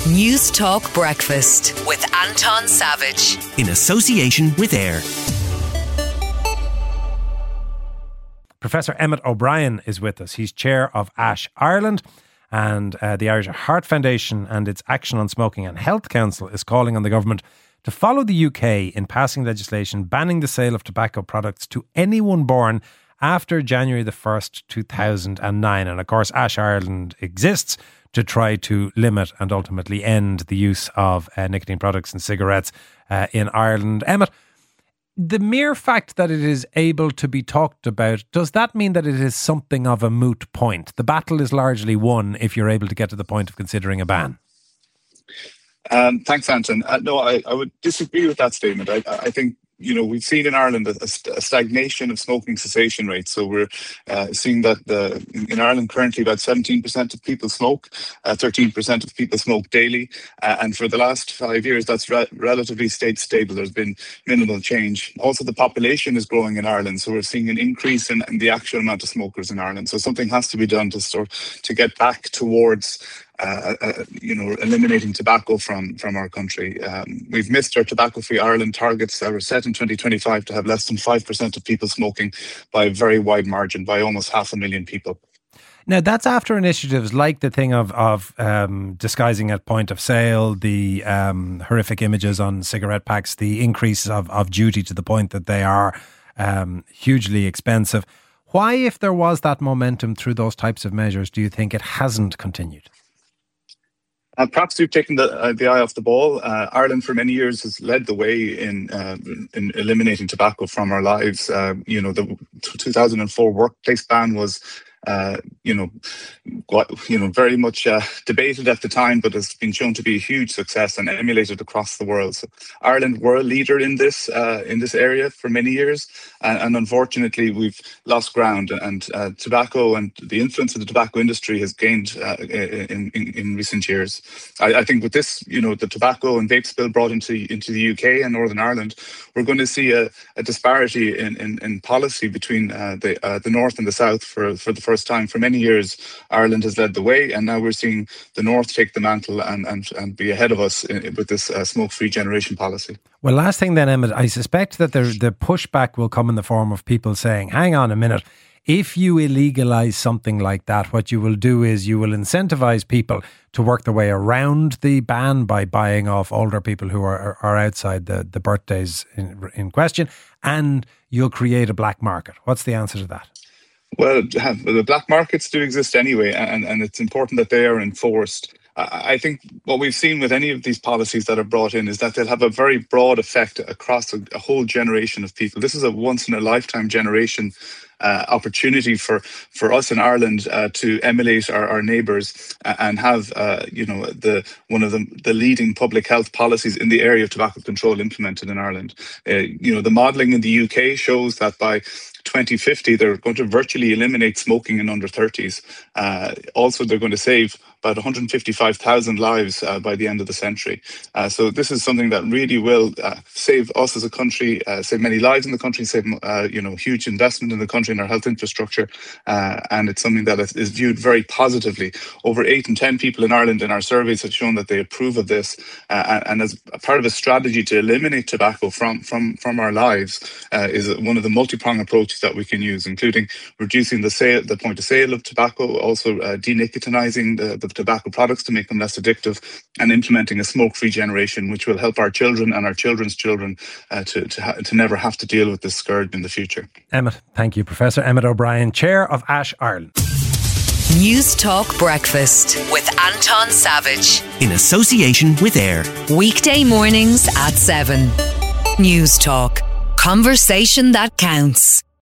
News Talk Breakfast with Anton Savage. In association with AIR. Professor Emmett O'Brien is with us. He's chair of ASH Ireland, and the Irish Heart Foundation and its Action on Smoking and Health Council is calling on the government to follow the UK in passing legislation banning the sale of tobacco products to anyone born after January the 1st, 2009. And of course, ASH Ireland exists to try to limit and ultimately end the use of nicotine products and cigarettes in Ireland. Emmett, the mere fact that it is able to be talked about, does that mean that it is something of a moot point? The battle is largely won if you're able to get to the point of considering a ban. Thanks, Anton. No, I would disagree with that statement. I think, we've seen in Ireland a stagnation of smoking cessation rates. So we're seeing that in Ireland currently about 17% of people smoke, 13% of people smoke daily. And for the last 5 years, that's relatively stayed stable. There's been minimal change. Also, the population is growing in Ireland. So we're seeing an increase in the actual amount of smokers in Ireland. So something has to be done to get back towards eliminating tobacco from our country. We've missed our tobacco-free Ireland targets that were set in 2025 to have less than 5% of people smoking by a very wide margin, by almost 500,000 people. Now, that's after initiatives like the thing of disguising at point of sale, the horrific images on cigarette packs, the increase of duty to the point that they are hugely expensive. Why, if there was that momentum through those types of measures, do you think it hasn't continued? Perhaps we've taken the eye off the ball. Ireland for many years has led the way in eliminating tobacco from our lives. The 2004 workplace ban was very much debated at the time, but has been shown to be a huge success and emulated across the world. So Ireland were a leader in this area for many years, and unfortunately we've lost ground. And tobacco and the influence of the tobacco industry has gained in recent years. I think with this, the tobacco and vapes bill brought into the UK and Northern Ireland, we're going to see a disparity in policy between the North and the South for the first time. For many years, Ireland has led the way, and now we're seeing the North take the mantle and be ahead of us with this smoke-free generation policy. Well, last thing then, Emmett, I suspect that the pushback will come in the form of people saying, hang on a minute, if you illegalise something like that, what you will do is you will incentivise people to work their way around the ban by buying off older people who are outside the birthdays in question, and you'll create a black market. What's the answer to that? Well, the black markets do exist anyway, and it's important that they are enforced. I think what we've seen with any of these policies that are brought in is that they'll have a very broad effect across a whole generation of people. This is a once-in-a-lifetime generation opportunity for us in Ireland to emulate our neighbours and have one of the leading public health policies in the area of tobacco control implemented in Ireland. The modelling in the UK shows that by 2050 they're going to virtually eliminate smoking in under 30s. Also, they're going to save about 155,000 lives by the end of the century. So this is something that really will save us as a country, save many lives in the country, save huge investment in the country and our health infrastructure. And it's something that is viewed very positively. Over 8 in 10 people in Ireland in our surveys have shown that they approve of this. And as a part of a strategy to eliminate tobacco from our lives is one of the multi-pronged approaches that we can use, including reducing the point of sale of tobacco, also denicotinizing the tobacco products to make them less addictive, and implementing a smoke-free generation, which will help our children and our children's children to never have to deal with this scourge in the future. Emmett, thank you. Professor Emmett O'Brien, Chair of ASH Ireland. News Talk Breakfast with Anton Savage. In association with AIR. Weekday mornings at 7. News Talk. Conversation that counts.